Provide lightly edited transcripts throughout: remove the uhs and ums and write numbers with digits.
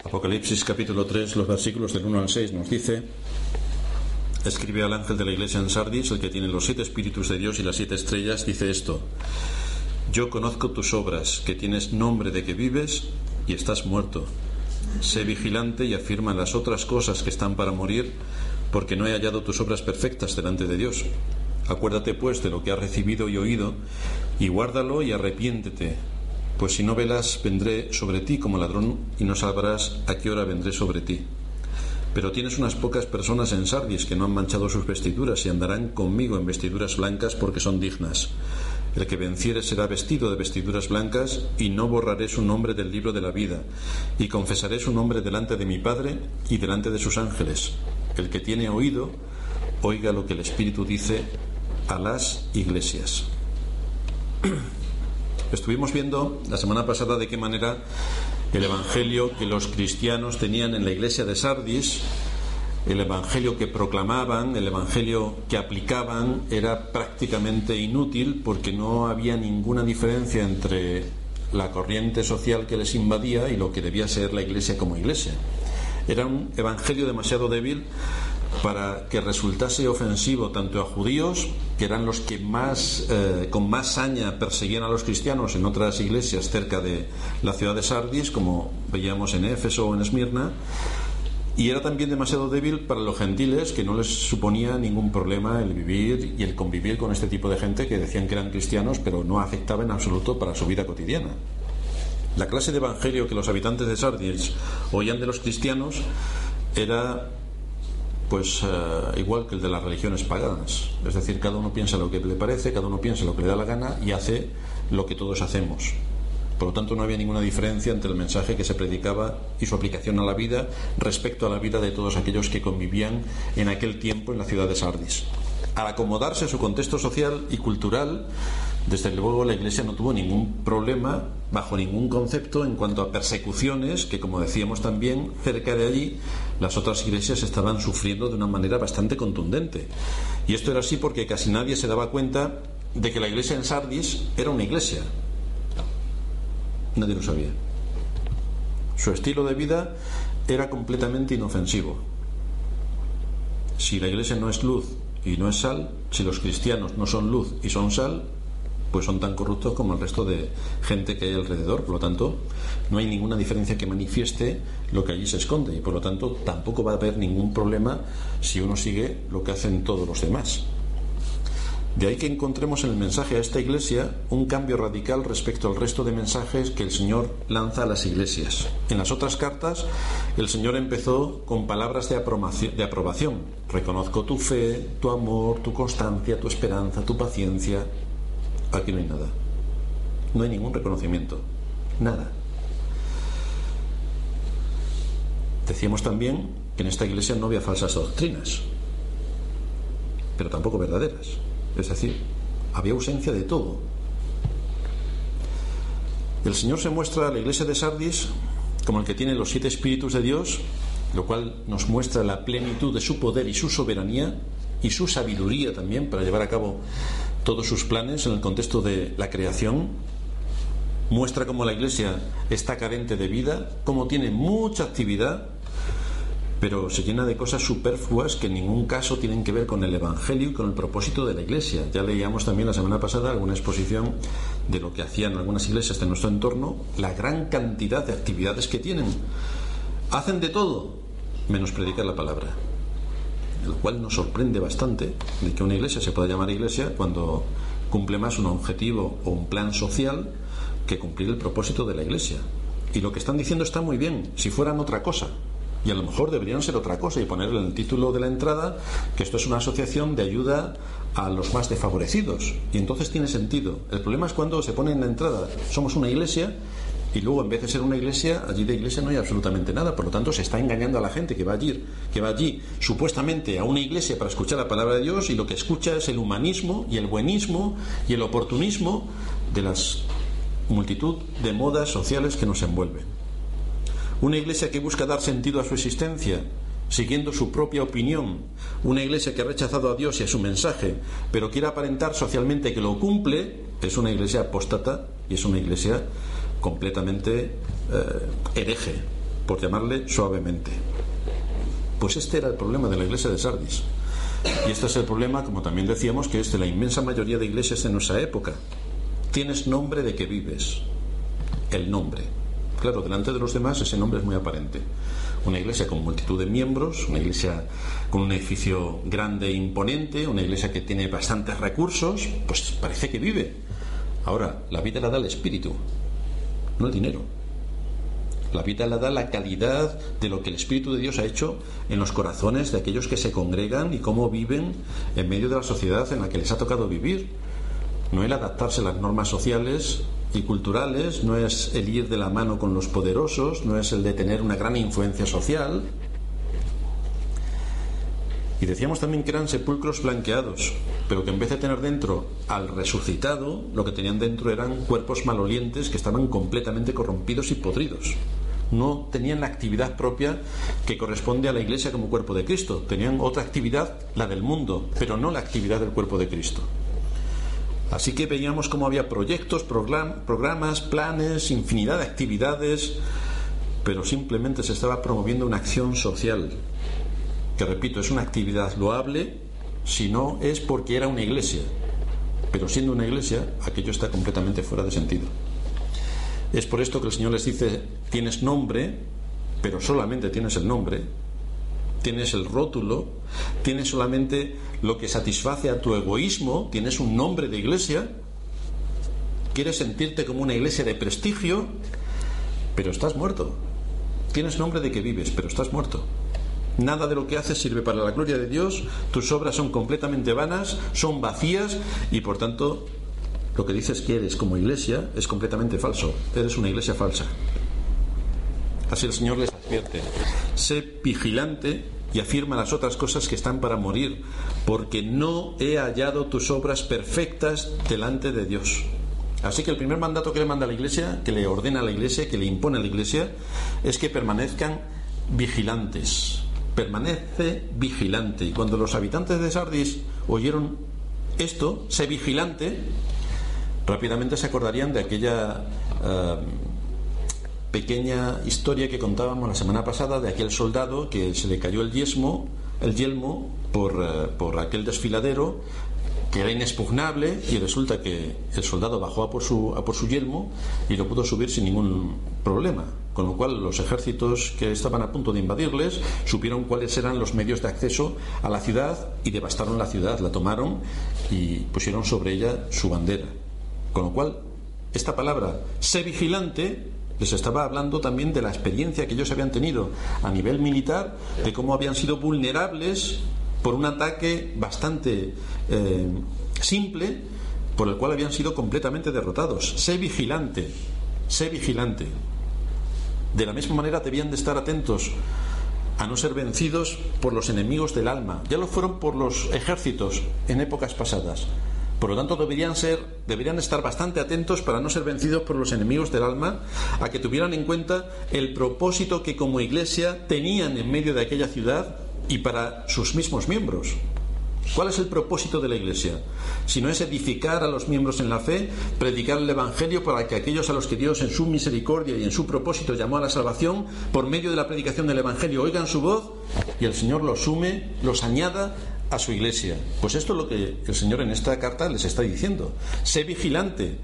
Apocalipsis capítulo 3, los versículos del 1 al 6 nos dice: escribe al ángel de la iglesia en Sardis, el que tiene los 7 espíritus de Dios y las 7 estrellas, dice esto: yo conozco tus obras, que tienes nombre de que vives y estás muerto. Sé vigilante y afirma las otras cosas que están para morir, porque no he hallado tus obras perfectas delante de Dios. Acuérdate pues de lo que has recibido y oído, y guárdalo y arrepiéntete, pues si no velas, vendré sobre ti como ladrón, y no sabrás a qué hora vendré sobre ti. Pero tienes unas pocas personas en Sardis que no han manchado sus vestiduras y andarán conmigo en vestiduras blancas, porque son dignas. El que venciere será vestido de vestiduras blancas, y no borraré su nombre del libro de la vida, y confesaré su nombre delante de mi Padre y delante de sus ángeles. El que tiene oído, oiga lo que el Espíritu dice a las iglesias. Estuvimos viendo la semana pasada de qué manera el evangelio que los cristianos tenían en la iglesia de Sardis, el evangelio que proclamaban, el evangelio que aplicaban, era prácticamente inútil, porque no había ninguna diferencia entre la corriente social que les invadía y lo que debía ser la iglesia como iglesia. Era un evangelio demasiado débil para que resultase ofensivo tanto a judíos, que eran los que con más saña perseguían a los cristianos en otras iglesias cerca de la ciudad de Sardis, como veíamos en Éfeso o en Esmirna, y era también demasiado débil para los gentiles, que no les suponía ningún problema el vivir y el convivir con este tipo de gente que decían que eran cristianos, pero no afectaba en absoluto para su vida cotidiana. La clase de evangelio que los habitantes de Sardis oían de los cristianos era igual que el de las religiones paganas, es decir, cada uno piensa lo que le parece, cada uno piensa lo que le da la gana y hace lo que todos hacemos. Por lo tanto, no había ninguna diferencia entre el mensaje que se predicaba y su aplicación a la vida respecto a la vida de todos aquellos que convivían en aquel tiempo en la ciudad de Sardis. Al acomodarse a su contexto social y cultural, desde luego la Iglesia no tuvo ningún problema, bajo ningún concepto, en cuanto a persecuciones que, como decíamos también, cerca de allí las otras iglesias estaban sufriendo de una manera bastante contundente. Y esto era así porque casi nadie se daba cuenta de que la iglesia en Sardis era una iglesia. Nadie lo sabía. Su estilo de vida era completamente inofensivo. Si la iglesia no es luz y no es sal, si los cristianos no son luz y son sal, pues son tan corruptos como el resto de gente que hay alrededor. Por lo tanto, no hay ninguna diferencia que manifieste lo que allí se esconde, y por lo tanto tampoco va a haber ningún problema si uno sigue lo que hacen todos los demás. De ahí que encontremos en el mensaje a esta iglesia un cambio radical respecto al resto de mensajes que el Señor lanza a las iglesias. En las otras cartas, el Señor empezó con palabras de aprobación. Reconozco tu fe, tu amor, tu constancia, tu esperanza, tu paciencia. Aquí no hay nada. No hay ningún reconocimiento. Nada. Decíamos también que en esta iglesia no había falsas doctrinas, pero tampoco verdaderas. Es decir, había ausencia de todo. El Señor se muestra a la iglesia de Sardis como el que tiene los 7 espíritus de Dios, lo cual nos muestra la plenitud de su poder y su soberanía y su sabiduría también para llevar a cabo todos sus planes en el contexto de la creación. Muestra cómo la iglesia está carente de vida, cómo tiene mucha actividad, pero se llena de cosas superfluas que en ningún caso tienen que ver con el evangelio y con el propósito de la iglesia. Ya leíamos también la semana pasada alguna exposición de lo que hacían algunas iglesias de nuestro entorno, la gran cantidad de actividades que tienen. Hacen de todo menos predicar la palabra, lo cual nos sorprende bastante de que una iglesia se pueda llamar iglesia cuando cumple más un objetivo o un plan social que cumplir el propósito de la iglesia. Y lo que están diciendo está muy bien si fueran otra cosa, y a lo mejor deberían ser otra cosa y poner en el título de la entrada que esto es una asociación de ayuda a los más desfavorecidos, y entonces tiene sentido. El problema es cuando se pone en la entrada somos una iglesia, y luego en vez de ser una iglesia, allí de iglesia no hay absolutamente nada. Por lo tanto, se está engañando a la gente que va allí supuestamente a una iglesia para escuchar la palabra de Dios, y lo que escucha es el humanismo y el buenismo y el oportunismo de las multitud de modas sociales que nos envuelven. Una iglesia que busca dar sentido a su existencia siguiendo su propia opinión, una iglesia que ha rechazado a Dios y a su mensaje, pero quiere aparentar socialmente que lo cumple, es una iglesia apóstata y es una iglesia completamente hereje. por llamarle suavemente. Pues este era el problema de la iglesia de Sardis. Y este es el problema, como también decíamos, que es de la inmensa mayoría de iglesias de nuestra época. Tienes nombre de que vives. El nombre. Claro, delante de los demás ese nombre es muy aparente. Una iglesia con multitud de miembros, una iglesia con un edificio grande e imponente, una iglesia que tiene bastantes recursos, pues parece que vive. Ahora, la vida la da el espíritu, no el dinero. La vida la da la calidad de lo que el Espíritu de Dios ha hecho en los corazones de aquellos que se congregan y cómo viven en medio de la sociedad en la que les ha tocado vivir. No el adaptarse a las normas sociales y culturales, no es el ir de la mano con los poderosos, no es el de tener una gran influencia social. Y decíamos también que eran sepulcros blanqueados, pero que en vez de tener dentro al resucitado, lo que tenían dentro eran cuerpos malolientes que estaban completamente corrompidos y podridos. No tenían la actividad propia que corresponde a la iglesia como cuerpo de Cristo. Tenían otra actividad, la del mundo, pero no la actividad del cuerpo de Cristo. Así que veíamos cómo había proyectos, programas, planes, infinidad de actividades, pero simplemente se estaba promoviendo una acción social, que repito, es una actividad loable si no es porque era una iglesia, pero siendo una iglesia, aquello está completamente fuera de sentido. Es por esto que el Señor les dice: tienes nombre, pero solamente tienes el nombre, tienes el rótulo, tienes solamente lo que satisface a tu egoísmo, tienes un nombre de iglesia, quieres sentirte como una iglesia de prestigio, pero estás muerto. Tienes nombre de que vives, pero estás muerto. Nada de lo que haces sirve para la gloria de Dios, tus obras son completamente vanas, son vacías, y por tanto lo que dices que eres como iglesia es completamente falso. Eres una iglesia falsa. Así el Señor les advierte: sé vigilante y afirma las otras cosas que están para morir, porque no he hallado tus obras perfectas delante de Dios. Así que el primer mandato que le manda a la iglesia, que le ordena a la iglesia, que le impone a la iglesia, es que permanezcan vigilantes. Permanece vigilante. Y cuando los habitantes de Sardis oyeron esto, sé vigilante, rápidamente se acordarían de aquella pequeña historia que contábamos la semana pasada de aquel soldado que se le cayó el yelmo por aquel desfiladero que era inexpugnable, y resulta que el soldado bajó a por su yelmo y lo pudo subir sin ningún problema, con lo cual los ejércitos que estaban a punto de invadirles supieron cuáles eran los medios de acceso a la ciudad y devastaron la ciudad, la tomaron y pusieron sobre ella su bandera. Con lo cual, esta palabra, sé vigilante, les estaba hablando también de la experiencia que ellos habían tenido a nivel militar, de cómo habían sido vulnerables por un ataque bastante simple, por el cual habían sido completamente derrotados. Sé vigilante, sé vigilante. De la misma manera debían de estar atentos a no ser vencidos por los enemigos del alma. Ya lo fueron por los ejércitos en épocas pasadas. Por lo tanto, deberían estar bastante atentos para no ser vencidos por los enemigos del alma, a que tuvieran en cuenta el propósito que como iglesia tenían en medio de aquella ciudad y para sus mismos miembros. ¿Cuál es el propósito de la iglesia? Si no es edificar a los miembros en la fe, predicar el evangelio para que aquellos a los que Dios en su misericordia y en su propósito llamó a la salvación, por medio de la predicación del evangelio oigan su voz y el Señor los sume, los añada a su iglesia. Pues esto es lo que el Señor en esta carta les está diciendo. Sé vigilante,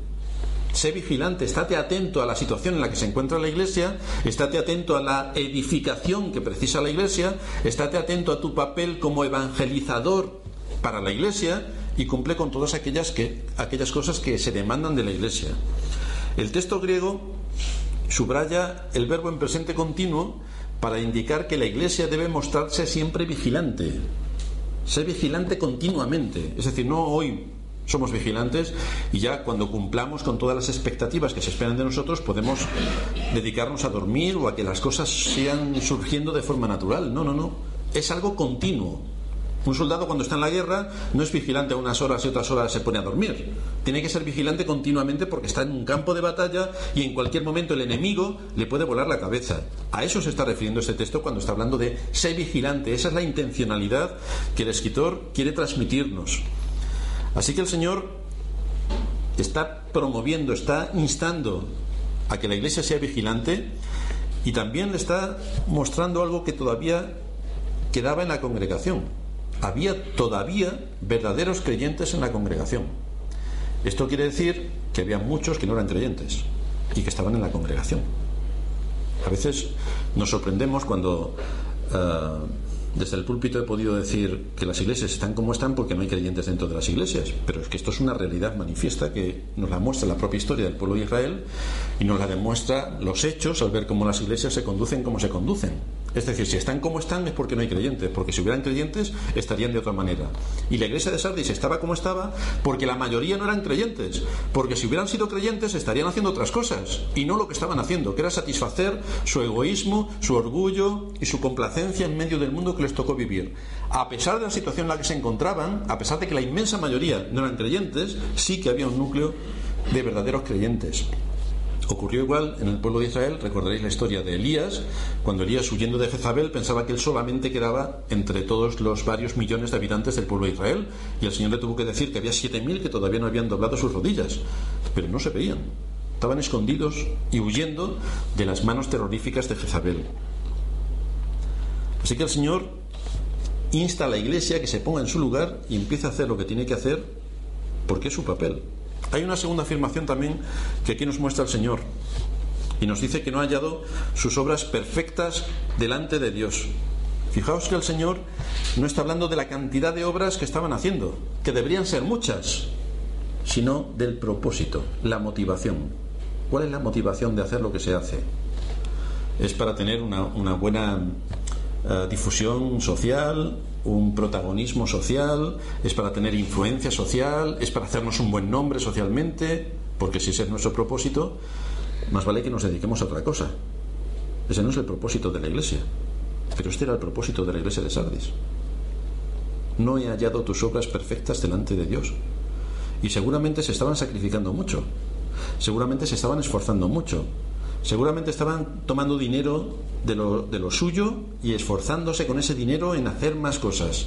estate atento a la situación en la que se encuentra la iglesia, estate atento a la edificación que precisa la iglesia, estate atento a tu papel como evangelizador para la iglesia y cumple con todas aquellas cosas que se demandan de la iglesia. El texto griego subraya el verbo en presente continuo para indicar que la iglesia debe mostrarse siempre vigilante. Sé vigilante continuamente, es decir, no hoy somos vigilantes y ya cuando cumplamos con todas las expectativas que se esperan de nosotros podemos dedicarnos a dormir o a que las cosas sigan surgiendo de forma natural. No, es algo continuo. Un soldado cuando está en la guerra no es vigilante a unas horas y otras horas se pone a dormir. Tiene que ser vigilante continuamente porque está en un campo de batalla y en cualquier momento el enemigo le puede volar la cabeza. A eso se está refiriendo este texto cuando está hablando de ser vigilante. Esa es la intencionalidad que el escritor quiere transmitirnos. Así que el Señor está promoviendo, está instando a que la iglesia sea vigilante Y también le está mostrando algo que todavía quedaba en la congregación. Había todavía verdaderos creyentes en la congregación. Esto quiere decir que había muchos que no eran creyentes y que estaban en la congregación. A veces nos sorprendemos cuando desde el púlpito he podido decir que las iglesias están como están porque no hay creyentes dentro de las iglesias, pero es que esto es una realidad manifiesta que nos la muestra la propia historia del pueblo de Israel y nos la demuestra los hechos al ver cómo las iglesias se conducen como se conducen. Es decir, si están como están es porque no hay creyentes, porque si hubieran creyentes estarían de otra manera. Y la iglesia de Sardis estaba como estaba porque la mayoría no eran creyentes, porque si hubieran sido creyentes estarían haciendo otras cosas y no lo que estaban haciendo, que era satisfacer su egoísmo, su orgullo y su complacencia en medio del mundo que les tocó vivir. A pesar de la situación en la que se encontraban, a pesar de que la inmensa mayoría no eran creyentes, sí que había un núcleo de verdaderos creyentes. Ocurrió igual en el pueblo de Israel. Recordaréis la historia de Elías, cuando Elías, huyendo de Jezabel, pensaba que él solamente quedaba entre todos los varios millones de habitantes del pueblo de Israel, y el Señor le tuvo que decir que había 7.000 que todavía no habían doblado sus rodillas, pero no se veían, estaban escondidos y huyendo de las manos terroríficas de Jezabel. Así que el Señor insta a la iglesia a que se ponga en su lugar y empiece a hacer lo que tiene que hacer, porque es su papel. Hay una segunda afirmación también que aquí nos muestra el Señor, y nos dice que no ha hallado sus obras perfectas delante de Dios. Fijaos que el Señor no está hablando de la cantidad de obras que estaban haciendo, que deberían ser muchas, sino del propósito, la motivación. ¿Cuál es la motivación de hacer lo que se hace? ¿Es para tener una buena difusión social, un protagonismo social? ¿Es para tener influencia social? ¿Es para hacernos un buen nombre socialmente? Porque si ese es nuestro propósito, más vale que nos dediquemos a otra cosa. Ese no es el propósito de la iglesia, pero este era el propósito de la iglesia de Sardis. No he hallado tus obras perfectas delante de Dios. Y seguramente se estaban sacrificando mucho, seguramente se estaban esforzando mucho, seguramente estaban tomando dinero de lo suyo y esforzándose con ese dinero en hacer más cosas.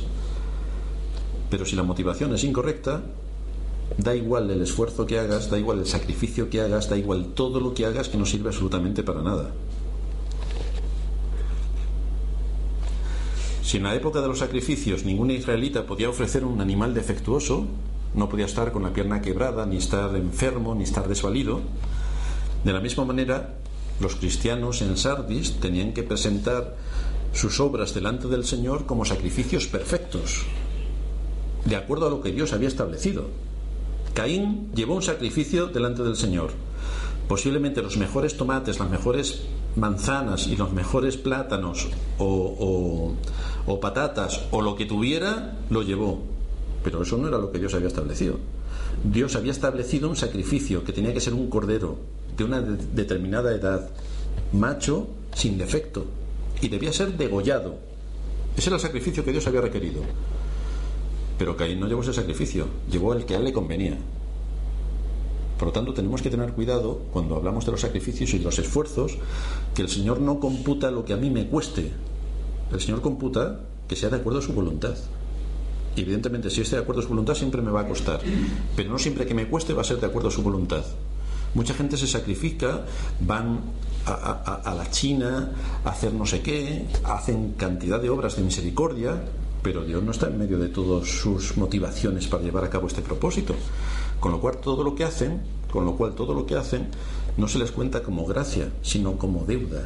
Pero si la motivación es incorrecta, da igual el esfuerzo que hagas, da igual el sacrificio que hagas, da igual todo lo que hagas, que no sirve absolutamente para nada. Si en la época de los sacrificios ningún israelita podía ofrecer un animal defectuoso, no podía estar con la pierna quebrada, ni estar enfermo, ni estar desvalido, de la misma manera los cristianos en Sardis tenían que presentar sus obras delante del Señor como sacrificios perfectos, de acuerdo a lo que Dios había establecido. Caín llevó un sacrificio delante del Señor. Posiblemente los mejores tomates, las mejores manzanas y los mejores plátanos o patatas o lo que tuviera, lo llevó. Pero eso no era lo que Dios había establecido. Dios había establecido un sacrificio que tenía que ser un cordero de una determinada edad, macho, sin defecto, y debía ser degollado. Ese era el sacrificio que Dios había requerido. Pero Caín no llevó ese sacrificio, llevó el que a él le convenía. Por lo tanto, tenemos que tener cuidado cuando hablamos de los sacrificios y de los esfuerzos, que el Señor no computa lo que a mí me cueste. El Señor computa que sea de acuerdo a su voluntad. Y evidentemente, si esté de acuerdo a su voluntad, siempre me va a costar, pero no siempre que me cueste va a ser de acuerdo a su voluntad. Mucha gente se sacrifica, van a la China a hacer no sé qué, hacen cantidad de obras de misericordia, pero Dios no está en medio de todas sus motivaciones para llevar a cabo este propósito, con lo cual todo lo que hacen no se les cuenta como gracia, sino como deuda.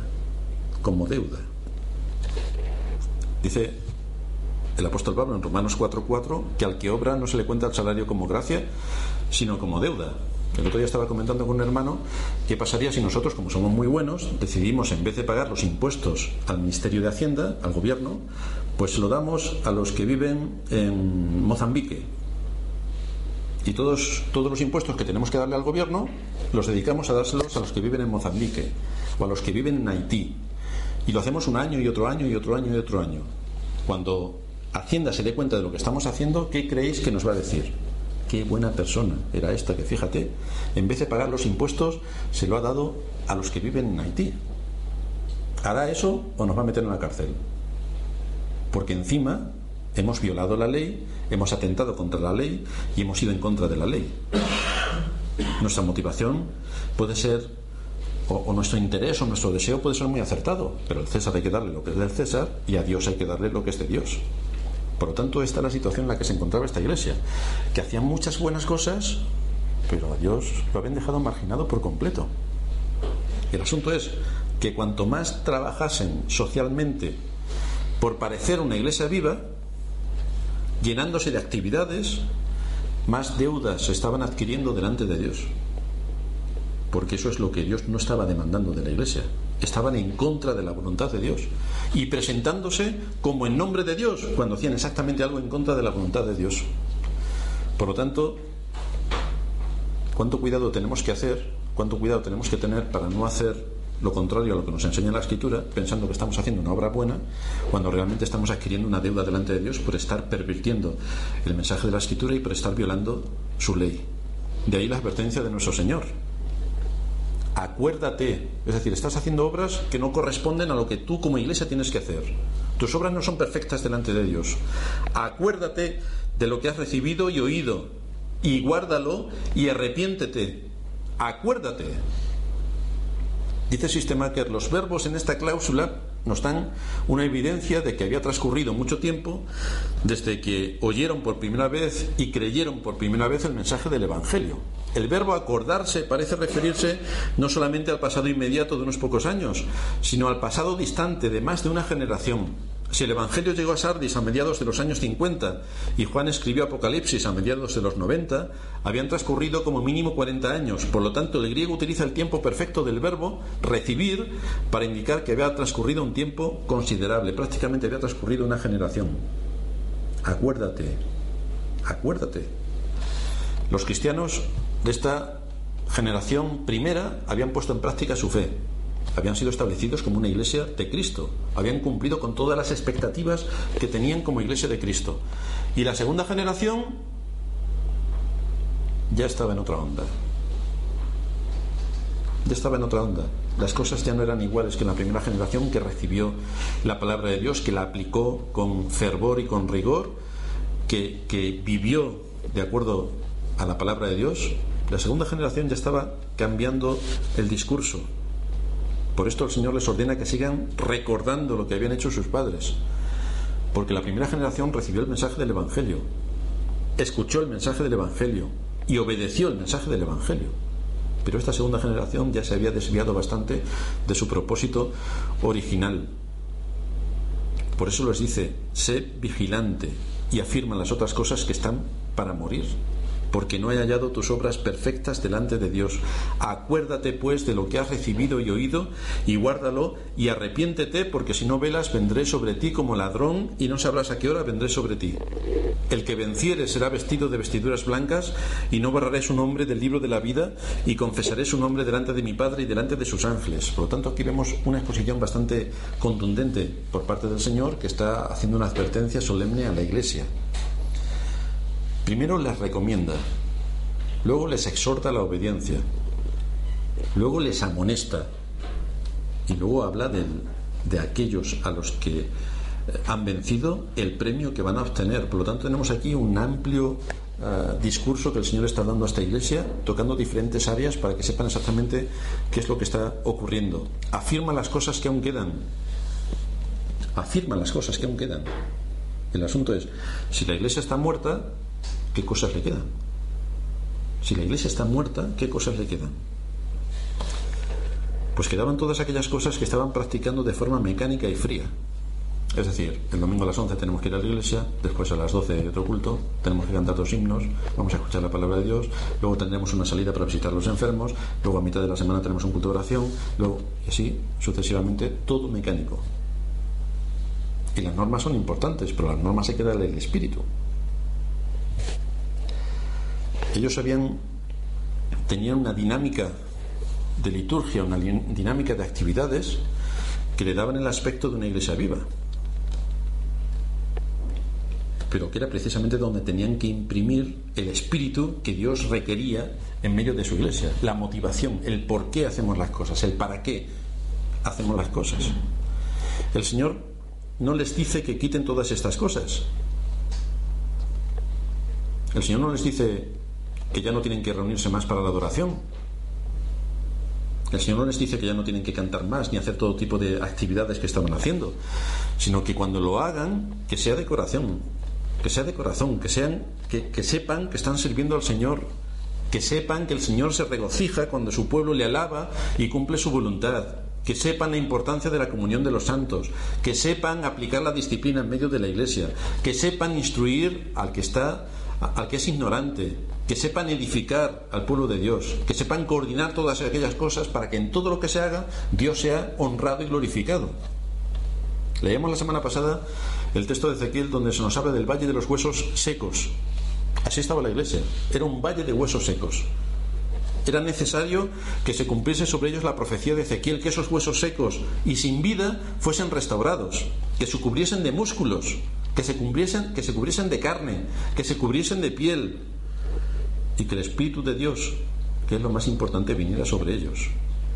Dice el apóstol Pablo en Romanos 4:4 que al que obra no se le cuenta el salario como gracia, sino como deuda. El otro día estaba comentando con un hermano qué pasaría si nosotros, como somos muy buenos, decidimos, en vez de pagar los impuestos al Ministerio de Hacienda, al gobierno, pues se lo damos a los que viven en Mozambique. Y todos los impuestos que tenemos que darle al gobierno los dedicamos a dárselos a los que viven en Mozambique o a los que viven en Haití. Y lo hacemos un año y otro año y otro año y otro año. Cuando Hacienda se dé cuenta de lo que estamos haciendo, ¿qué creéis que nos va a decir? Qué buena persona era esta, que fíjate, en vez de pagar los impuestos se lo ha dado a los que viven en Haití. ¿Hará eso o nos va a meter en la cárcel? Porque encima hemos violado la ley, hemos atentado contra la ley y hemos ido en contra de la ley. Nuestra motivación puede ser o nuestro interés o nuestro deseo puede ser muy acertado, pero al César hay que darle lo que es del César y a Dios hay que darle lo que es de Dios. Por lo tanto, esta es la situación en la que se encontraba esta iglesia, que hacían muchas buenas cosas, pero a Dios lo habían dejado marginado por completo. El asunto es que cuanto más trabajasen socialmente por parecer una iglesia viva, llenándose de actividades, más deudas se estaban adquiriendo delante de Dios, porque eso es lo que Dios no estaba demandando de la iglesia. Estaban en contra de la voluntad de Dios y presentándose como en nombre de Dios cuando hacían exactamente algo en contra de la voluntad de Dios. Por lo tanto, cuánto cuidado tenemos que hacer, cuánto cuidado tenemos que tener para no hacer lo contrario a lo que nos enseña la Escritura, pensando que estamos haciendo una obra buena, cuando realmente estamos adquiriendo una deuda delante de Dios por estar pervirtiendo el mensaje de la Escritura y por estar violando su ley. De ahí la advertencia de nuestro Señor: acuérdate. Es decir, estás haciendo obras que no corresponden a lo que tú como iglesia tienes que hacer. Tus obras no son perfectas delante de Dios. Acuérdate de lo que has recibido y oído, y guárdalo y arrepiéntete. Acuérdate. Dice Systemacher: los verbos en esta cláusula nos dan una evidencia de que había transcurrido mucho tiempo desde que oyeron por primera vez y creyeron por primera vez el mensaje del Evangelio. El verbo acordarse parece referirse no solamente al pasado inmediato de unos pocos años, sino al pasado distante de más de una generación. Si el Evangelio llegó a Sardis a mediados de los años 50 y Juan escribió Apocalipsis a mediados de los 90, habían transcurrido como mínimo 40 años. Por lo tanto, el griego utiliza el tiempo perfecto del verbo recibir para indicar que había transcurrido un tiempo considerable, prácticamente había transcurrido una generación. Acuérdate, acuérdate. Los cristianos de esta generación primera habían puesto en práctica su fe. Habían sido establecidos como una iglesia de Cristo, habían cumplido con todas las expectativas que tenían como iglesia de Cristo. Y la segunda generación ya estaba en otra onda. Ya estaba en otra onda. Las cosas ya no eran iguales que la primera generación, que recibió la palabra de Dios, que la aplicó con fervor y con rigor, que vivió de acuerdo a la palabra de Dios. La segunda generación ya estaba cambiando el discurso. Por esto el Señor les ordena que sigan recordando lo que habían hecho sus padres, porque la primera generación recibió el mensaje del Evangelio, escuchó el mensaje del Evangelio y obedeció el mensaje del Evangelio. Pero esta segunda generación ya se había desviado bastante de su propósito original. Por eso les dice: sé vigilante y afirma las otras cosas que están para morir, porque no he hallado tus obras perfectas delante de Dios. Acuérdate pues de lo que has recibido y oído, y guárdalo, y arrepiéntete, porque si no velas vendré sobre ti como ladrón, y no sabrás a qué hora vendré sobre ti. El que venciere será vestido de vestiduras blancas, y no borraré su nombre del libro de la vida, y confesaré su nombre delante de mi Padre y delante de sus ángeles. Por lo tanto, aquí vemos una exposición bastante contundente por parte del Señor, que está haciendo una advertencia solemne a la Iglesia. Primero les recomienda, luego les exhorta a la obediencia, luego les amonesta y luego habla de aquellos a los que han vencido, el premio que van a obtener. Por lo tanto, tenemos aquí un amplio discurso que el Señor está dando a esta iglesia, tocando diferentes áreas para que sepan exactamente qué es lo que está ocurriendo. Afirma las cosas que aún quedan. Afirma las cosas que aún quedan. El asunto es, si la iglesia está muerta, ¿qué cosas le quedan? Si la iglesia está muerta, ¿qué cosas le quedan? Pues quedaban todas aquellas cosas que estaban practicando de forma mecánica y fría. Es decir, el domingo a las 11 tenemos que ir a la iglesia, después a las 12 hay otro culto, tenemos que cantar 2 himnos, vamos a escuchar la palabra de Dios, luego tendremos una salida para visitar a los enfermos, luego a mitad de la semana tenemos un culto de oración, luego, y así sucesivamente, todo mecánico. Y las normas son importantes, pero las normas hay que darle el espíritu. Ellos tenían una dinámica de liturgia, una dinámica de actividades que le daban el aspecto de una iglesia viva, pero que era precisamente donde tenían que imprimir el espíritu que Dios requería en medio de su iglesia, la motivación, el por qué hacemos las cosas, el para qué hacemos las cosas. El Señor no les dice que quiten todas estas cosas. El Señor no les dice que ya no tienen que reunirse más para la adoración. El Señor no les dice que ya no tienen que cantar más ni hacer todo tipo de actividades que estaban haciendo, sino que cuando lo hagan, que sea de corazón, que sepan que están sirviendo al Señor, que sepan que el Señor se regocija cuando su pueblo le alaba y cumple su voluntad, que sepan la importancia de la comunión de los santos, que sepan aplicar la disciplina en medio de la iglesia, que sepan instruir al que es ignorante, que sepan edificar al pueblo de Dios, que sepan coordinar todas aquellas cosas para que en todo lo que se haga Dios sea honrado y glorificado. Leíamos la semana pasada el texto de Ezequiel donde se nos habla del valle de los huesos secos. Así estaba la iglesia, era un valle de huesos secos. Era necesario que se cumpliese sobre ellos la profecía de Ezequiel, que esos huesos secos y sin vida fuesen restaurados, que se cubriesen de músculos, que se cubriesen de carne, que se cubriesen de piel, y que el Espíritu de Dios, que es lo más importante, viniera sobre ellos.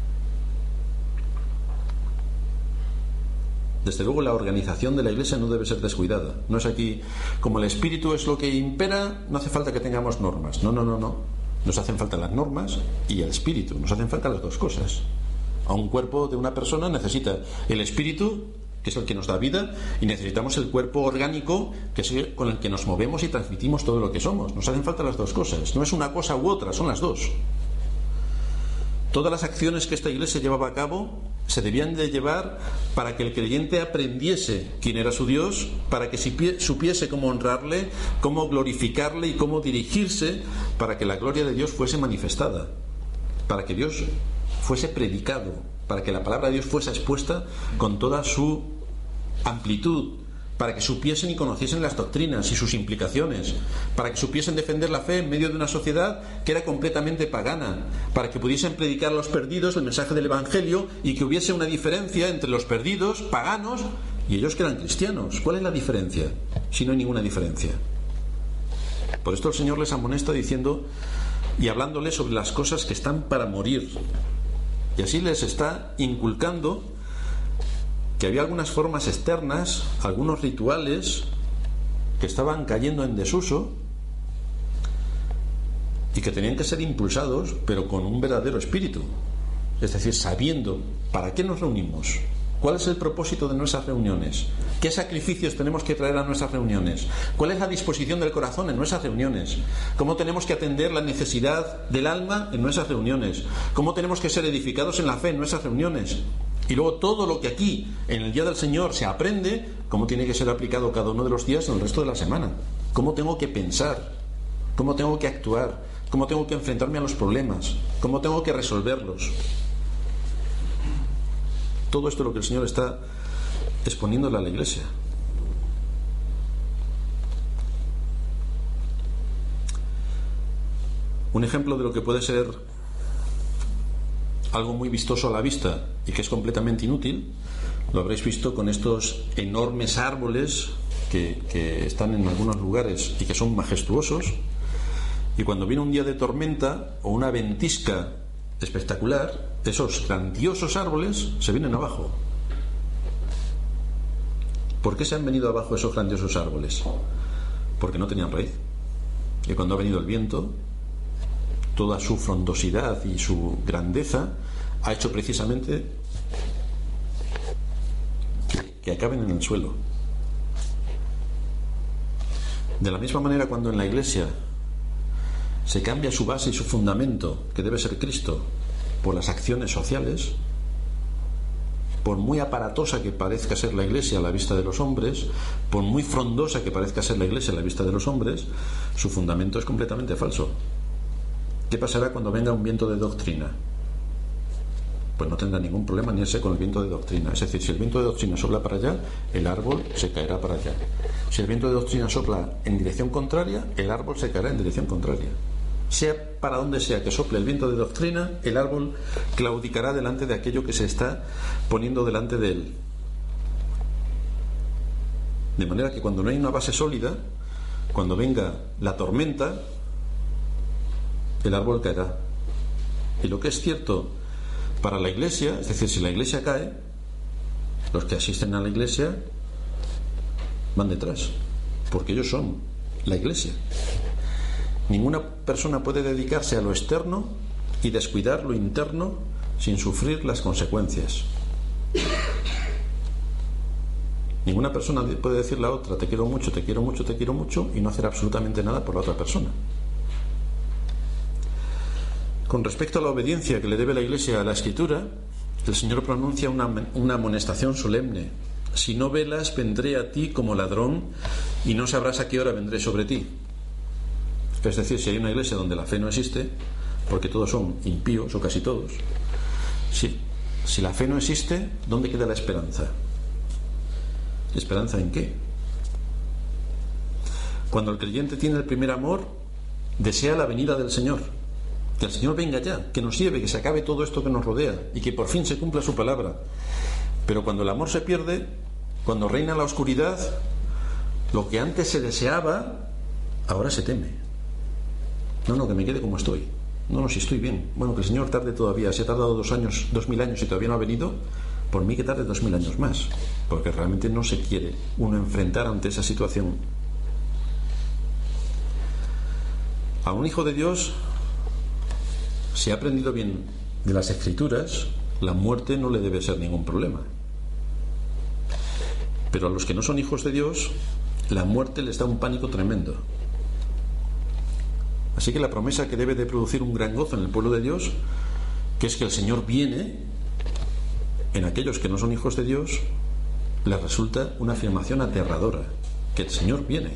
Desde luego la organización de la iglesia no debe ser descuidada. No es aquí, como el Espíritu es lo que impera, no hace falta que tengamos normas. No. Nos hacen falta las normas y el Espíritu. Nos hacen falta las dos cosas. A un cuerpo de una persona necesita el Espíritu, que es el que nos da vida, y necesitamos el cuerpo orgánico, que es con el que nos movemos y transmitimos todo lo que somos. Nos hacen falta las dos cosas. No es una cosa u otra, son las dos. Todas las acciones que esta iglesia llevaba a cabo se debían de llevar para que el creyente aprendiese quién era su Dios, para que supiese cómo honrarle, cómo glorificarle y cómo dirigirse para que la gloria de Dios fuese manifestada, para que Dios fuese predicado, para que la palabra de Dios fuese expuesta con toda su amplitud, para que supiesen y conociesen las doctrinas y sus implicaciones, para que supiesen defender la fe en medio de una sociedad que era completamente pagana, para que pudiesen predicar a los perdidos el mensaje del Evangelio y que hubiese una diferencia entre los perdidos, paganos, y ellos que eran cristianos. ¿Cuál es la diferencia? Si no hay ninguna diferencia. Por esto el Señor les amonesta diciendo y hablándoles sobre las cosas que están para morir. Y así les está inculcando que había algunas formas externas, algunos rituales que estaban cayendo en desuso y que tenían que ser impulsados, pero con un verdadero espíritu. Es decir, sabiendo para qué nos reunimos, cuál es el propósito de nuestras reuniones, qué sacrificios tenemos que traer a nuestras reuniones, cuál es la disposición del corazón en nuestras reuniones, cómo tenemos que atender la necesidad del alma en nuestras reuniones, cómo tenemos que ser edificados en la fe en nuestras reuniones. Y luego todo lo que aquí, en el día del Señor, se aprende, cómo tiene que ser aplicado cada uno de los días en el resto de la semana. Cómo tengo que pensar, cómo tengo que actuar, cómo tengo que enfrentarme a los problemas, cómo tengo que resolverlos. Todo esto es lo que el Señor está exponiéndole a la iglesia. Un ejemplo de lo que puede ser algo muy vistoso a la vista y que es completamente inútil, lo habréis visto con estos enormes árboles que están en algunos lugares y que son majestuosos, y cuando viene un día de tormenta o una ventisca espectacular, esos grandiosos árboles se vienen abajo. ¿Por qué se han venido abajo esos grandiosos árboles? Porque no tenían raíz, y cuando ha venido el viento, toda su frondosidad y su grandeza ha hecho precisamente que acaben en el suelo. De la misma manera, cuando en la iglesia se cambia su base y su fundamento, que debe ser Cristo, por las acciones sociales, por muy aparatosa que parezca ser la iglesia a la vista de los hombres, por muy frondosa que parezca ser la iglesia a la vista de los hombres, su fundamento es completamente falso. ¿Qué pasará cuando venga un viento de doctrina? Pues no tendrá ningún problema ni ese con el viento de doctrina. Es decir, si el viento de doctrina sopla para allá, el árbol se caerá para allá. Si el viento de doctrina sopla en dirección contraria, el árbol se caerá en dirección contraria. Sea para donde sea que sople el viento de doctrina, el árbol claudicará delante de aquello que se está poniendo delante de él. De manera que cuando no hay una base sólida, cuando venga la tormenta, el árbol caerá. Y lo que es cierto para la iglesia, es decir, si la iglesia cae, los que asisten a la iglesia van detrás, porque ellos son la iglesia. Ninguna persona puede dedicarse a lo externo y descuidar lo interno sin sufrir las consecuencias. Ninguna persona puede decirle a otra: te quiero mucho, te quiero mucho, te quiero mucho, y no hacer absolutamente nada por la otra persona. Con respecto a la obediencia que le debe la Iglesia a la Escritura, el Señor pronuncia una amonestación solemne: si no velas, vendré a ti como ladrón, y no sabrás a qué hora vendré sobre ti. Es decir, si hay una iglesia donde la fe no existe, porque todos son impíos, o casi todos, si la fe no existe, ¿dónde queda la esperanza? ¿Esperanza en qué? Cuando el creyente tiene el primer amor, desea la venida del Señor, que el Señor venga ya, que nos lleve, que se acabe todo esto que nos rodea y que por fin se cumpla su palabra. Pero cuando el amor se pierde, cuando reina la oscuridad, lo que antes se deseaba, ahora se teme. No, que me quede como estoy. No, si estoy bien. Bueno, que el Señor tarde todavía. Si ha tardado 2000 años y todavía no ha venido, por mí que tarde 2000 años más. Porque realmente no se quiere uno enfrentar ante esa situación. A un hijo de Dios, si ha aprendido bien de las Escrituras, la muerte no le debe ser ningún problema. Pero a los que no son hijos de Dios, la muerte les da un pánico tremendo. Así que la promesa que debe de producir un gran gozo en el pueblo de Dios, que es que el Señor viene, en aquellos que no son hijos de Dios, les resulta una afirmación aterradora: que el Señor viene.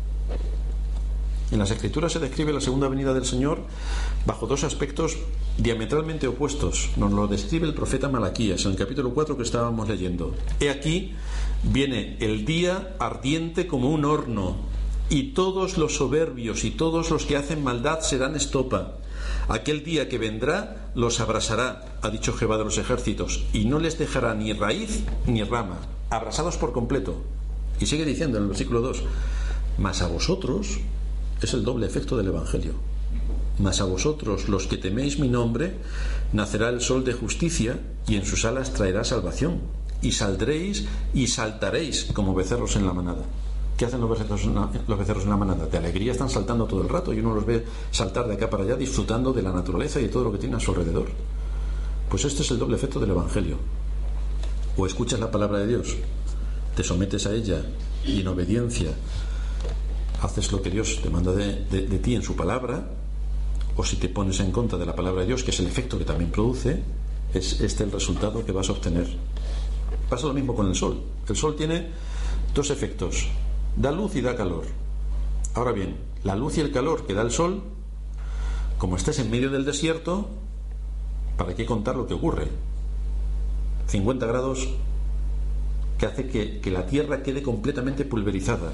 En las Escrituras se describe la segunda venida del Señor bajo dos aspectos diametralmente opuestos. Nos lo describe el profeta Malaquías en el capítulo 4 que estábamos leyendo. He aquí, viene el día ardiente como un horno, y todos los soberbios y todos los que hacen maldad serán estopa. Aquel día que vendrá los abrasará, ha dicho Jehová de los ejércitos, y no les dejará ni raíz ni rama, abrasados por completo. Y sigue diciendo en el versículo 2: mas a vosotros, es el doble efecto del Evangelio, mas a vosotros, los que teméis mi nombre, nacerá el sol de justicia, y en sus alas traerá salvación, y saldréis y saltaréis como becerros en la manada. ¿Qué hacen los becerros en la manada? De alegría están saltando todo el rato, y uno los ve saltar de acá para allá, disfrutando de la naturaleza y de todo lo que tiene a su alrededor. Pues este es el doble efecto del Evangelio. O escuchas la palabra de Dios, te sometes a ella, y en obediencia haces lo que Dios te manda de ti en su palabra, o si te pones en contra de la palabra de Dios, que es el efecto que también produce, es este el resultado que vas a obtener. Pasa lo mismo con el sol. El sol tiene dos efectos: da luz y da calor. Ahora bien, la luz y el calor que da el sol, como estés en medio del desierto, ¿para qué contar lo que ocurre? 50 grados que hace que la tierra quede completamente pulverizada.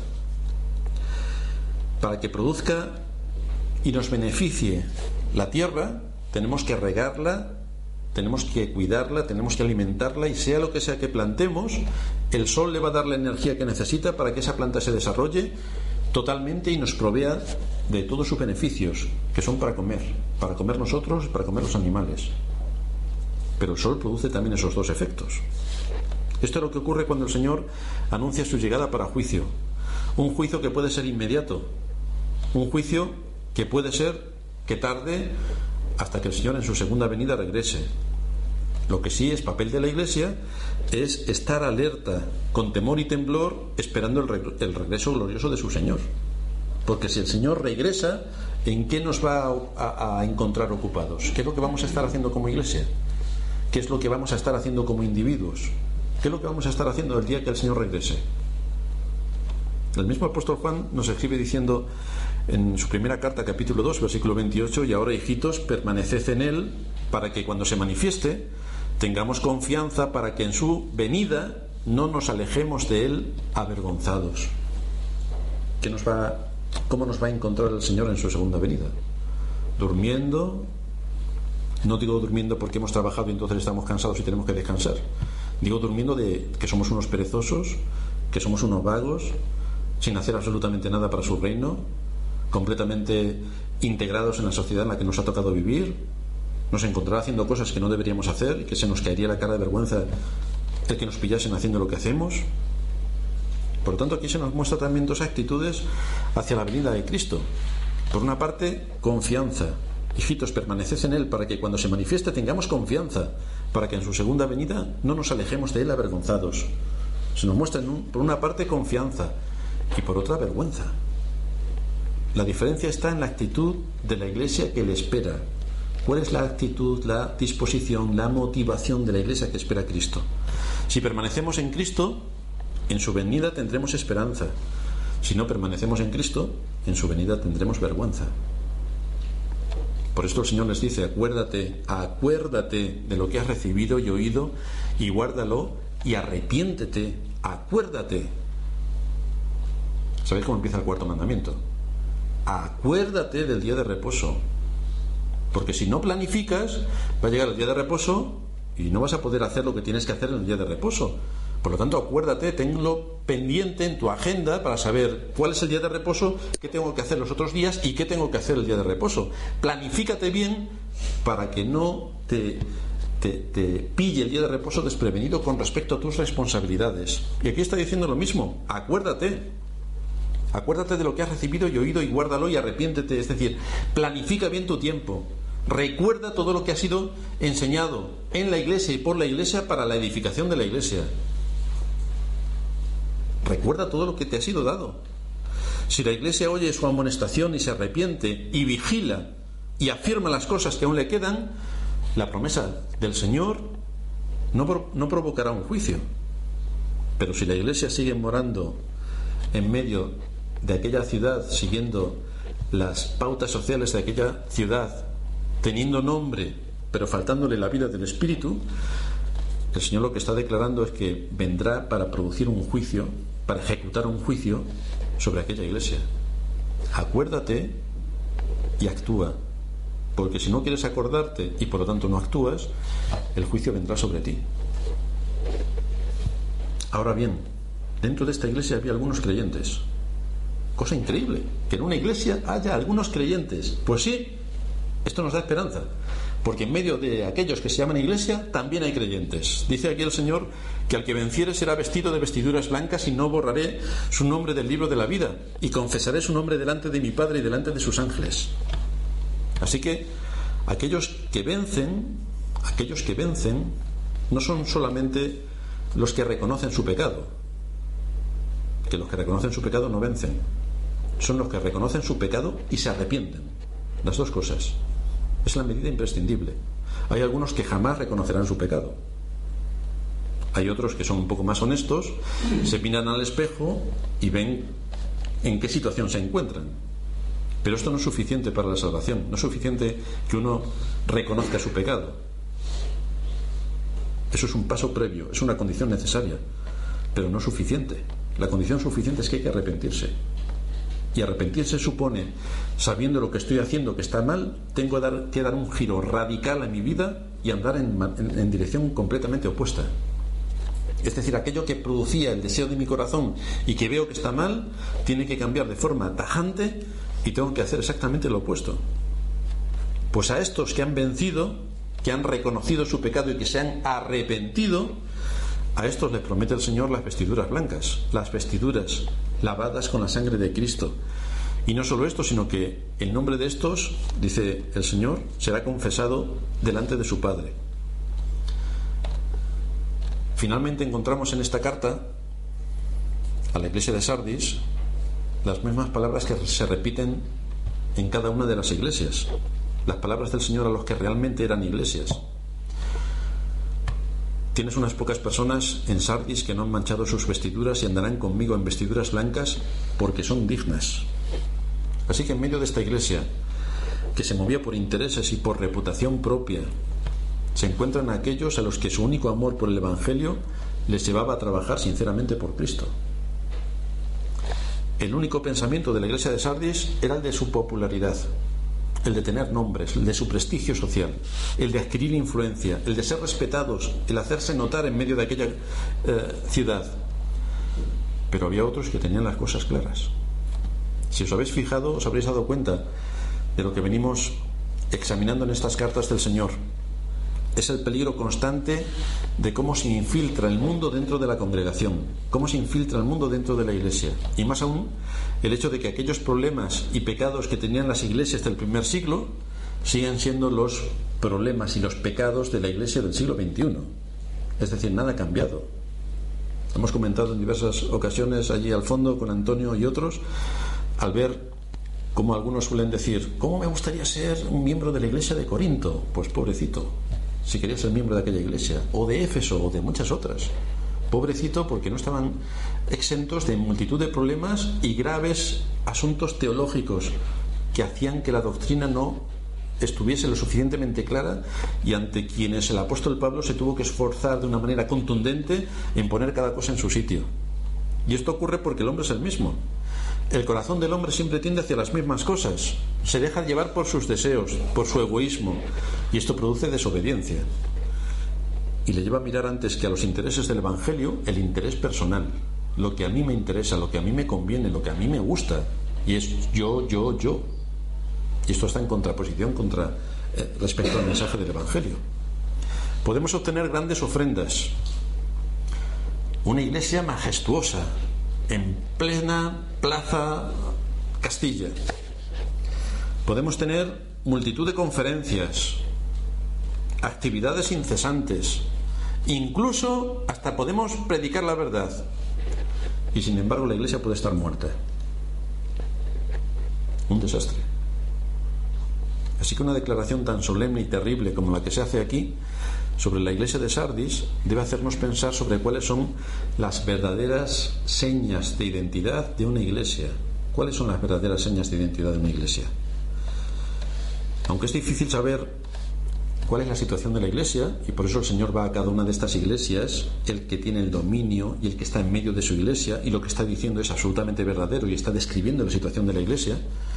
Para que produzca y nos beneficie la tierra, tenemos que regarla, tenemos que cuidarla, tenemos que alimentarla, y sea lo que sea que plantemos, el sol le va a dar la energía que necesita para que esa planta se desarrolle totalmente y nos provea de todos sus beneficios, que son para comer nosotros, para comer los animales. Pero el sol produce también esos dos efectos. Esto es lo que ocurre cuando el Señor anuncia su llegada para juicio. Un juicio que puede ser inmediato, un juicio que puede ser que tarde hasta que el Señor en su segunda venida regrese. Lo que sí es papel de la Iglesia es estar alerta, con temor y temblor, esperando el regreso glorioso de su Señor. Porque si el Señor regresa, ¿en qué nos va a encontrar ocupados? ¿Qué es lo que vamos a estar haciendo como Iglesia? ¿Qué es lo que vamos a estar haciendo como individuos? ¿Qué es lo que vamos a estar haciendo el día que el Señor regrese? El mismo apóstol Juan nos escribe diciendo en su primera carta, capítulo 2, versículo 28: y ahora, hijitos, permaneced en él, para que cuando se manifieste tengamos confianza, para que en su venida no nos alejemos de él avergonzados. ¿Cómo nos va a encontrar el Señor en su segunda venida? ¿Durmiendo? No digo durmiendo porque hemos trabajado y entonces estamos cansados y tenemos que descansar. Digo durmiendo de que somos unos perezosos, que somos unos vagos, sin hacer absolutamente nada para su reino, completamente integrados en la sociedad en la que nos ha tocado vivir. Nos encontrará haciendo cosas que no deberíamos hacer y que se nos caería la cara de vergüenza el que nos pillasen haciendo lo que hacemos. Por lo tanto, aquí se nos muestra también dos actitudes hacia la venida de Cristo. Por una parte, confianza. Hijitos, permaneced en Él, para que cuando se manifieste tengamos confianza, para que en su segunda venida no nos alejemos de Él avergonzados. Se nos muestra por una parte confianza y por otra vergüenza. La diferencia está en la actitud de la Iglesia que le espera. ¿Cuál es la actitud, la disposición, la motivación de la Iglesia que espera a Cristo? Si permanecemos en Cristo, en su venida tendremos esperanza. Si no permanecemos en Cristo, en su venida tendremos vergüenza. Por esto el Señor les dice: acuérdate de lo que has recibido y oído, y guárdalo, y arrepiéntete, acuérdate. ¿Sabéis cómo empieza el cuarto mandamiento? Acuérdate del día de reposo. Porque si no planificas, va a llegar el día de reposo y no vas a poder hacer lo que tienes que hacer en el día de reposo. Por lo tanto, acuérdate, tenlo pendiente en tu agenda para saber cuál es el día de reposo, qué tengo que hacer los otros días y qué tengo que hacer el día de reposo. Planifícate bien para que no te pille el día de reposo desprevenido con respecto a tus responsabilidades. Y aquí está diciendo lo mismo: acuérdate de lo que has recibido y oído, y guárdalo y arrepiéntete. Es decir, planifica bien tu tiempo. Recuerda todo lo que ha sido enseñado en la Iglesia y por la Iglesia para la edificación de la Iglesia. Recuerda todo lo que te ha sido dado. Si la Iglesia oye su amonestación y se arrepiente y vigila y afirma las cosas que aún le quedan, la promesa del Señor no provocará un juicio. Pero si la Iglesia sigue morando en medio de aquella ciudad, siguiendo las pautas sociales de aquella ciudad, teniendo nombre pero faltándole la vida del Espíritu, el Señor lo que está declarando es que vendrá para producir un juicio, para ejecutar un juicio sobre aquella iglesia. Acuérdate y actúa, porque si no quieres acordarte y por lo tanto no actúas, el juicio vendrá sobre ti. Ahora bien, dentro de esta iglesia había algunos creyentes. Cosa increíble, que en una iglesia haya algunos creyentes. Pues sí, esto nos da esperanza, porque en medio de aquellos que se llaman iglesia también hay creyentes. Dice aquí el Señor que al que venciere será vestido de vestiduras blancas, y no borraré su nombre del libro de la vida, y confesaré su nombre delante de mi Padre y delante de sus ángeles. Así que aquellos que vencen no son solamente los que reconocen su pecado, que los que reconocen su pecado no vencen, son los que reconocen su pecado y se arrepienten. Las dos cosas. Es la medida imprescindible. Hay algunos que jamás reconocerán su pecado. Hay otros que son un poco más honestos, se miran al espejo y ven en qué situación se encuentran. Pero esto no es suficiente para la salvación. No es suficiente que uno reconozca su pecado. Eso es un paso previo, es una condición necesaria, pero no suficiente. La condición suficiente es que hay que arrepentirse. Y arrepentirse supone, sabiendo lo que estoy haciendo que está mal, tengo que dar un giro radical a mi vida y andar en dirección completamente opuesta. Es decir, aquello que producía el deseo de mi corazón y que veo que está mal, tiene que cambiar de forma tajante y tengo que hacer exactamente lo opuesto. Pues a estos que han vencido, que han reconocido su pecado y que se han arrepentido, a estos les promete el Señor las vestiduras blancas, las vestiduras lavadas con la sangre de Cristo. Y no solo esto, sino que el nombre de estos, dice el Señor, será confesado delante de su Padre. Finalmente encontramos en esta carta a la iglesia de Sardis las mismas palabras que se repiten en cada una de las iglesias, las palabras del Señor a los que realmente eran iglesias. Tienes unas pocas personas en Sardis que no han manchado sus vestiduras y andarán conmigo en vestiduras blancas porque son dignas. Así que en medio de esta iglesia, que se movía por intereses y por reputación propia, se encuentran aquellos a los que su único amor por el Evangelio les llevaba a trabajar sinceramente por Cristo. El único pensamiento de la iglesia de Sardis era el de su popularidad, el de tener nombres, el de su prestigio social, el de adquirir influencia, el de ser respetados, el hacerse notar en medio de aquella ciudad. Pero había otros que tenían las cosas claras. Si os habéis fijado, os habréis dado cuenta de lo que venimos examinando en estas cartas del Señor. Es el peligro constante de cómo se infiltra el mundo dentro de la congregación, cómo se infiltra el mundo dentro de la iglesia. Y más aún, el hecho de que aquellos problemas y pecados que tenían las iglesias del primer siglo siguen siendo los problemas y los pecados de la Iglesia del siglo XXI. Es decir, nada ha cambiado. Hemos comentado en diversas ocasiones allí al fondo con Antonio y otros, al ver cómo algunos suelen decir: ¿cómo me gustaría ser un miembro de la Iglesia de Corinto? Pues pobrecito, si quería ser miembro de aquella iglesia, o de Éfeso, o de muchas otras. Pobrecito, porque no estaban exentos de multitud de problemas y graves asuntos teológicos que hacían que la doctrina no estuviese lo suficientemente clara, y ante quienes el apóstol Pablo se tuvo que esforzar de una manera contundente en poner cada cosa en su sitio. Y esto ocurre porque el hombre es el mismo. El corazón del hombre siempre tiende hacia las mismas cosas, se deja llevar por sus deseos, por su egoísmo, y esto produce desobediencia y le lleva a mirar antes que a los intereses del Evangelio el interés personal, lo que a mí me interesa, lo que a mí me conviene, lo que a mí me gusta, y es yo. Y esto está en contraposición respecto al mensaje del Evangelio. Podemos obtener grandes ofrendas, una iglesia majestuosa en plena plaza Castilla. Podemos tener multitud de conferencias, actividades incesantes, incluso hasta podemos predicar la verdad, y sin embargo la iglesia puede estar muerta. Un desastre. Así que una declaración tan solemne y terrible como la que se hace aquí sobre la iglesia de Sardis debe hacernos pensar sobre cuáles son las verdaderas señas de identidad de una iglesia. ¿Cuáles son las verdaderas señas de identidad de una iglesia? Aunque es difícil saber cuál es la situación de la iglesia, y por eso el Señor va a cada una de estas iglesias, el que tiene el dominio y el que está en medio de su iglesia, y lo que está diciendo es absolutamente verdadero y está describiendo la situación de la iglesia.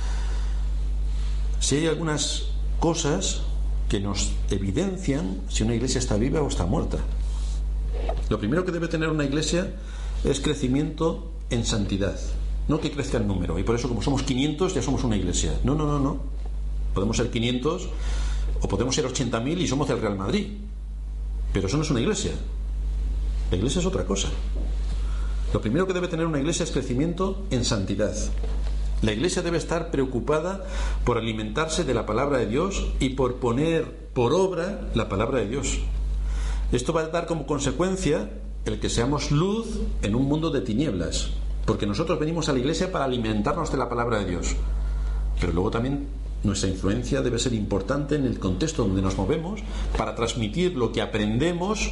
Si hay algunas cosas que nos evidencian si una iglesia está viva o está muerta. Lo primero que debe tener una iglesia es crecimiento en santidad, no que crezca el número, y por eso como somos 500 ya somos una iglesia. No. Podemos ser 500 o podemos ser 80.000 y somos del Real Madrid, pero eso no es una iglesia. La iglesia es otra cosa. Lo primero que debe tener una iglesia es crecimiento en santidad. La iglesia debe estar preocupada por alimentarse de la palabra de Dios y por poner por obra la palabra de Dios. Esto va a dar como consecuencia el que seamos luz en un mundo de tinieblas, porque nosotros venimos a la iglesia para alimentarnos de la palabra de Dios, pero luego también nuestra influencia debe ser importante en el contexto donde nos movemos para transmitir lo que aprendemos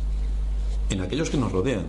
en aquellos que nos rodean.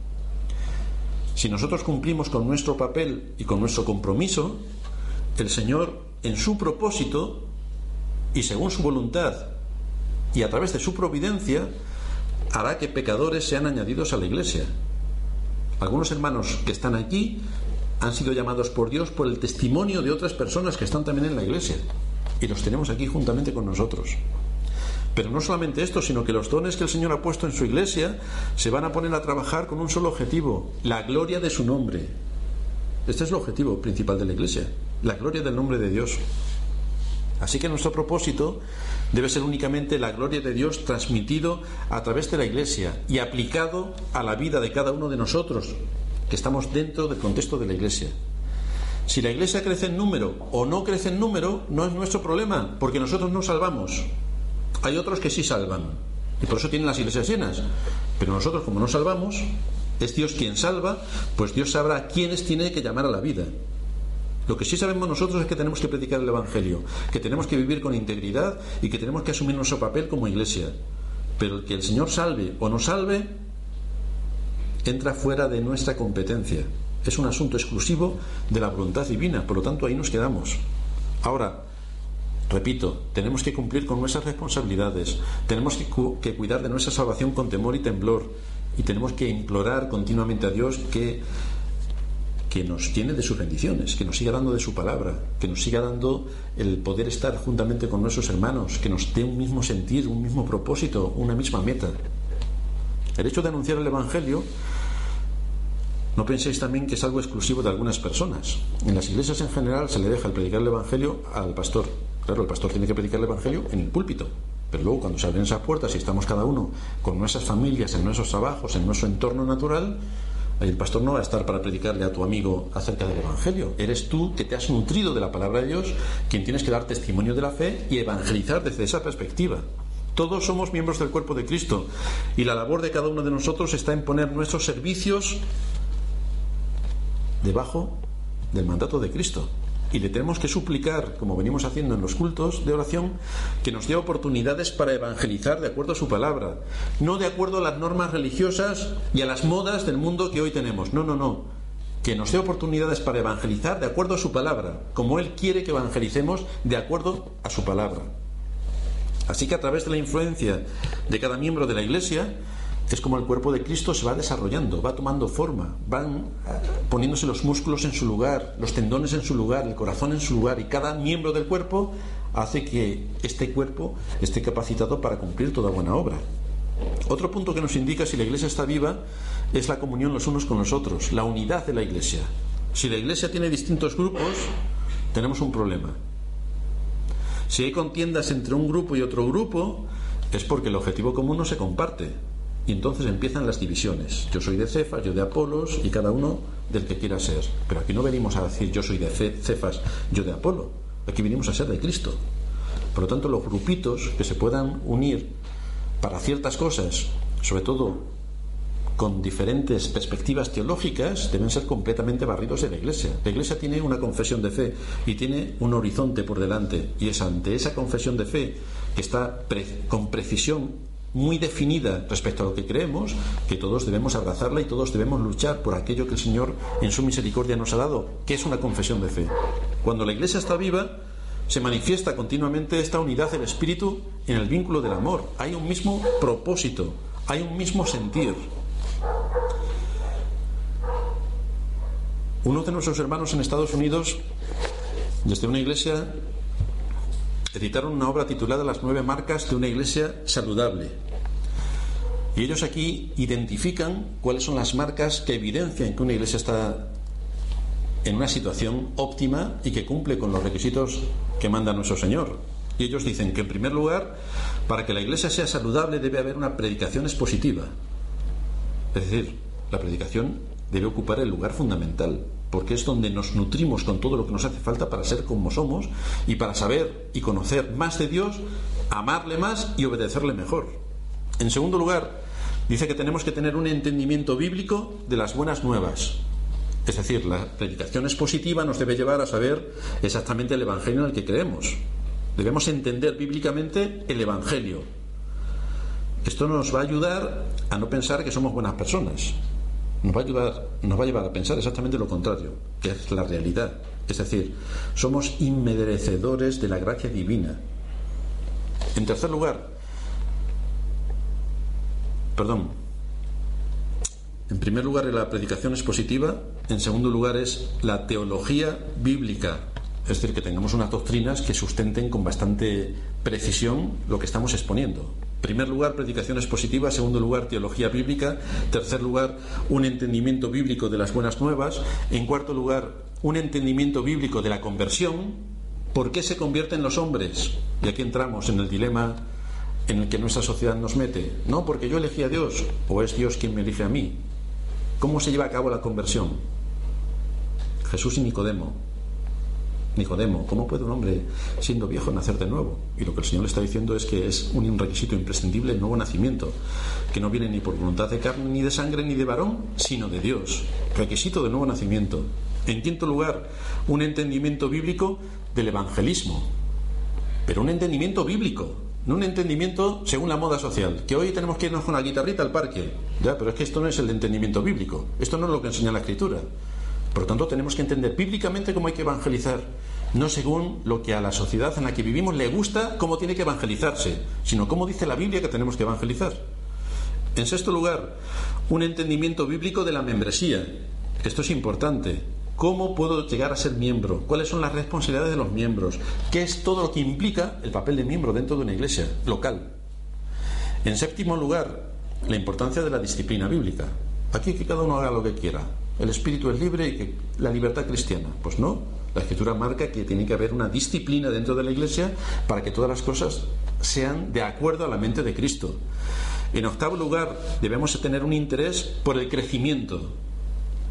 Si nosotros cumplimos con nuestro papel y con nuestro compromiso, el Señor, en su propósito y según su voluntad y a través de su providencia, hará que pecadores sean añadidos a la iglesia. Algunos hermanos que están aquí han sido llamados por Dios por el testimonio de otras personas que están también en la iglesia, y los tenemos aquí juntamente con nosotros. Pero no solamente esto, sino que los dones que el Señor ha puesto en su iglesia se van a poner a trabajar con un solo objetivo: la gloria de su nombre. Este es el objetivo principal de la iglesia, la gloria del nombre de Dios. Así que nuestro propósito debe ser únicamente la gloria de Dios transmitido a través de la iglesia y aplicado a la vida de cada uno de nosotros que estamos dentro del contexto de la iglesia. Si la iglesia crece en número o no crece en número, no es nuestro problema, porque nosotros no salvamos. Hay otros que sí salvan y por eso tienen las iglesias llenas, pero nosotros, como no salvamos, es Dios quien salva, pues Dios sabrá a quiénes tiene que llamar a la vida. Lo que sí sabemos nosotros es que tenemos que predicar el Evangelio, que tenemos que vivir con integridad y que tenemos que asumir nuestro papel como iglesia. Pero el que el Señor salve o no salve entra fuera de nuestra competencia. Es un asunto exclusivo de la voluntad divina, por lo tanto ahí nos quedamos. Ahora, repito, tenemos que cumplir con nuestras responsabilidades, tenemos que cuidar de nuestra salvación con temor y temblor, y tenemos que implorar continuamente a Dios que nos llene de sus bendiciones, que nos siga dando de su palabra, que nos siga dando el poder estar juntamente con nuestros hermanos, que nos dé un mismo sentir, un mismo propósito, una misma meta. El hecho de anunciar el Evangelio, no penséis también que es algo exclusivo de algunas personas. En las iglesias en general se le deja el predicar el Evangelio al pastor. Claro, el pastor tiene que predicar el Evangelio en el púlpito, pero luego cuando se abren esas puertas y estamos cada uno con nuestras familias, en nuestros trabajos, en nuestro entorno natural, El pastor no va a estar para predicarle a tu amigo acerca del Evangelio. Eres tú, que te has nutrido de la palabra de Dios, quien tienes que dar testimonio de la fe y evangelizar desde esa perspectiva. Todos somos miembros del cuerpo de Cristo y la labor de cada uno de nosotros está en poner nuestros servicios debajo del mandato de Cristo. Y le tenemos que suplicar, como venimos haciendo en los cultos de oración, que nos dé oportunidades para evangelizar de acuerdo a su palabra, no de acuerdo a las normas religiosas y a las modas del mundo que hoy tenemos. No. Que nos dé oportunidades para evangelizar de acuerdo a su palabra, como Él quiere que evangelicemos de acuerdo a su palabra. Así que a través de la influencia de cada miembro de la Iglesia, es como el cuerpo de Cristo se va desarrollando, va tomando forma, van poniéndose los músculos en su lugar, los tendones en su lugar, el corazón en su lugar, y cada miembro del cuerpo hace que este cuerpo esté capacitado para cumplir toda buena obra. Otro punto que nos indica si la Iglesia está viva es la comunión los unos con los otros, la unidad de la Iglesia. Si la Iglesia tiene distintos grupos, tenemos un problema. Si hay contiendas entre un grupo y otro grupo, es porque el objetivo común no se comparte. Y entonces empiezan las divisiones. Yo soy de Cefas, yo de Apolos, y cada uno del que quiera ser. Pero aquí no venimos a decir yo soy de Cefas, yo de Apolo. Aquí venimos a ser de Cristo. Por lo tanto, los grupitos que se puedan unir para ciertas cosas, sobre todo con diferentes perspectivas teológicas, deben ser completamente barridos de la Iglesia. La Iglesia tiene una confesión de fe y tiene un horizonte por delante, y es ante esa confesión de fe, que está con precisión muy definida respecto a lo que creemos, que todos debemos abrazarla y todos debemos luchar por aquello que el Señor en su misericordia nos ha dado, que es una confesión de fe. Cuando la Iglesia está viva, se manifiesta continuamente esta unidad del Espíritu en el vínculo del amor. Hay un mismo propósito, hay un mismo sentir. Uno de nuestros hermanos en Estados Unidos, desde una iglesia, editaron una obra titulada Las 9 marcas de una iglesia saludable. Y ellos aquí identifican cuáles son las marcas que evidencian que una iglesia está en una situación óptima y que cumple con los requisitos que manda nuestro Señor. Y ellos dicen que, en primer lugar, para que la iglesia sea saludable debe haber una predicación expositiva. Es decir, la predicación debe ocupar el lugar fundamental, porque es donde nos nutrimos con todo lo que nos hace falta para ser como somos y para saber y conocer más de Dios, amarle más y obedecerle mejor. En segundo lugar, dice que tenemos que tener un entendimiento bíblico de las buenas nuevas. Es decir, la predicación expositiva nos debe llevar a saber exactamente el Evangelio en el que creemos. Debemos entender bíblicamente el Evangelio. Esto nos va a ayudar a no pensar que somos buenas personas. Nos va a llevar a pensar exactamente lo contrario, que es la realidad. Es decir, somos inmerecedores de la gracia divina. En tercer lugar, en primer lugar es la predicación expositiva, en segundo lugar es la teología bíblica, es decir, que tengamos unas doctrinas que sustenten con bastante precisión lo que estamos exponiendo. En primer lugar, predicación expositiva, segundo lugar, teología bíblica, tercer lugar, un entendimiento bíblico de las buenas nuevas, en cuarto lugar, un entendimiento bíblico de la conversión. ¿Por qué se convierten los hombres? Y aquí entramos en el dilema en el que nuestra sociedad nos mete. No, porque yo elegí a Dios, o es Dios quien me elige a mí. ¿Cómo se lleva a cabo la conversión? Jesús y Nicodemo, ¿cómo puede un hombre siendo viejo nacer de nuevo? Y lo que el Señor le está diciendo es que es un requisito imprescindible el nuevo nacimiento, que no viene ni por voluntad de carne, ni de sangre, ni de varón, sino de Dios. Requisito del nuevo nacimiento. En quinto lugar, un entendimiento bíblico del evangelismo, pero un entendimiento bíblico, no un entendimiento según la moda social, que hoy tenemos que irnos con la guitarrita al parque. Ya, pero es que esto no es el entendimiento bíblico, esto no es lo que enseña la Escritura. Por lo tanto, tenemos que entender bíblicamente cómo hay que evangelizar, no según lo que a la sociedad en la que vivimos le gusta cómo tiene que evangelizarse, sino cómo dice la Biblia que tenemos que evangelizar. En sexto lugar, un entendimiento bíblico de la membresía. Esto es importante. ¿Cómo puedo llegar a ser miembro? ¿Cuáles son las responsabilidades de los miembros? ¿Qué es todo lo que implica el papel de miembro dentro de una iglesia local? En séptimo lugar, la importancia de la disciplina bíblica. Aquí que cada uno haga lo que quiera. El espíritu es libre y que la libertad cristiana. Pues no, la Escritura marca que tiene que haber una disciplina dentro de la iglesia para que todas las cosas sean de acuerdo a la mente de Cristo. En octavo lugar, debemos tener un interés por el crecimiento.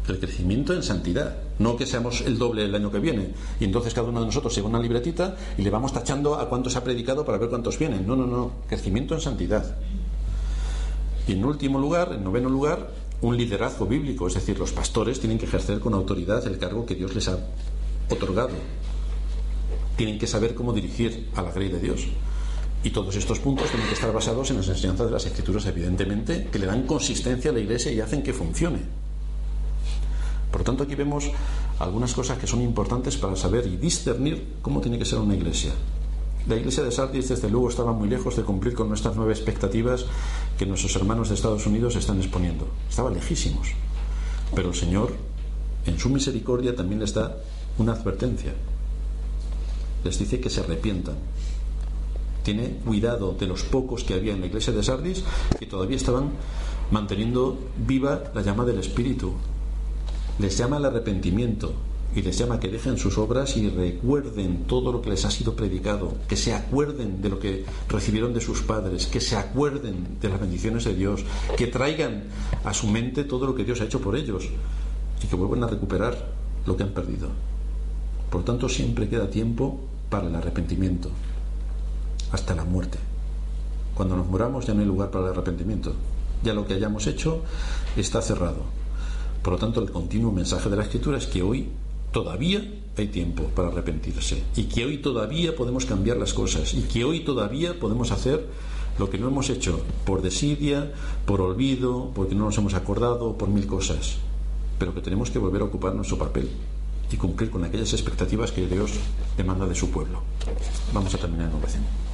El crecimiento en santidad, no que seamos el doble el año que viene y entonces cada uno de nosotros lleva una libretita y le vamos tachando a cuántos ha predicado para ver cuántos vienen. No, crecimiento en santidad. Y en último lugar, en noveno lugar, un liderazgo bíblico, es decir, los pastores tienen que ejercer con autoridad el cargo que Dios les ha otorgado. Tienen que saber cómo dirigir a la grey de Dios. Y todos estos puntos tienen que estar basados en las enseñanzas de las Escrituras, evidentemente, que le dan consistencia a la Iglesia y hacen que funcione. Por lo tanto, aquí vemos algunas cosas que son importantes para saber y discernir cómo tiene que ser una iglesia. La iglesia de Sardis, desde luego, estaba muy lejos de cumplir con nuestras 9 expectativas que nuestros hermanos de Estados Unidos están exponiendo. Estaba lejísimos. Pero el Señor, en su misericordia, también les da una advertencia. Les dice que se arrepientan. Tiene cuidado de los pocos que había en la iglesia de Sardis que todavía estaban manteniendo viva la llama del Espíritu. Les llama al arrepentimiento y les llama a que dejen sus obras y recuerden todo lo que les ha sido predicado, que se acuerden de lo que recibieron de sus padres, que se acuerden de las bendiciones de Dios, que traigan a su mente todo lo que Dios ha hecho por ellos y que vuelvan a recuperar lo que han perdido. Por tanto, siempre queda tiempo para el arrepentimiento, hasta la muerte. Cuando nos muramos ya no hay lugar para el arrepentimiento, ya lo que hayamos hecho está cerrado. Por lo tanto, el continuo mensaje de la Escritura es que hoy todavía hay tiempo para arrepentirse y que hoy todavía podemos cambiar las cosas y que hoy todavía podemos hacer lo que no hemos hecho por desidia, por olvido, porque no nos hemos acordado, por 1000 cosas, pero que tenemos que volver a ocupar nuestro papel y cumplir con aquellas expectativas que Dios demanda de su pueblo. Vamos a terminar en oración.